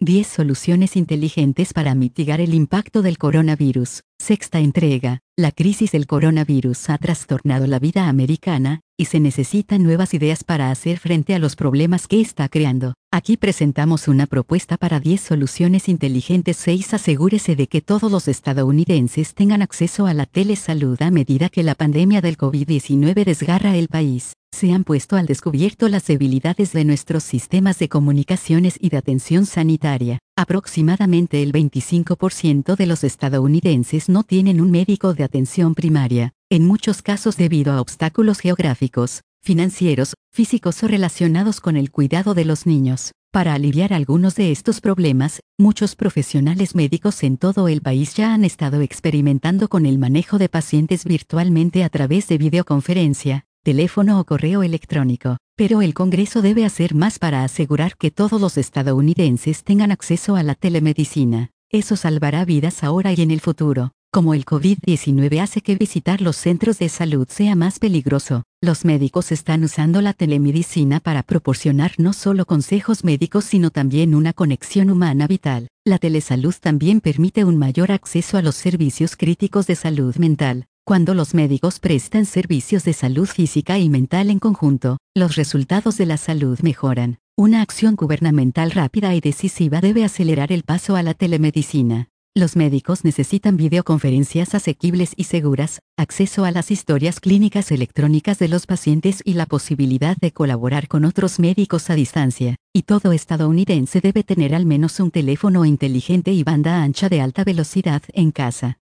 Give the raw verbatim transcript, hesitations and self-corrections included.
diez soluciones inteligentes para mitigar el impacto del coronavirus. Sexta entrega. La crisis del coronavirus ha trastornado la vida americana, y se necesitan nuevas ideas para hacer frente a los problemas que está creando. Aquí presentamos una propuesta para diez soluciones inteligentes. seis. Asegúrese de que todos los estadounidenses tengan acceso a la telesalud a medida que la pandemia del COVID diecinueve desgarra el país. Se han puesto al descubierto las debilidades de nuestros sistemas de comunicaciones y de atención sanitaria. Aproximadamente el veinticinco por ciento de los estadounidenses no tienen un médico de atención primaria, en muchos casos debido a obstáculos geográficos, financieros, físicos o relacionados con el cuidado de los niños. Para aliviar algunos de estos problemas, muchos profesionales médicos en todo el país ya han estado experimentando con el manejo de pacientes virtualmente a través de videoconferencia, teléfono o correo electrónico. Pero el Congreso debe hacer más para asegurar que todos los estadounidenses tengan acceso a la telemedicina. Eso salvará vidas ahora y en el futuro. Como el COVID diecinueve hace que visitar los centros de salud sea más peligroso, los médicos están usando la telemedicina para proporcionar no solo consejos médicos sino también una conexión humana vital. La telesalud también permite un mayor acceso a los servicios críticos de salud mental. Cuando los médicos prestan servicios de salud física y mental en conjunto, los resultados de la salud mejoran. Una acción gubernamental rápida y decisiva debe acelerar el paso a la telemedicina. Los médicos necesitan videoconferencias asequibles y seguras, acceso a las historias clínicas electrónicas de los pacientes y la posibilidad de colaborar con otros médicos a distancia. Y todo estadounidense debe tener al menos un teléfono inteligente y banda ancha de alta velocidad en casa.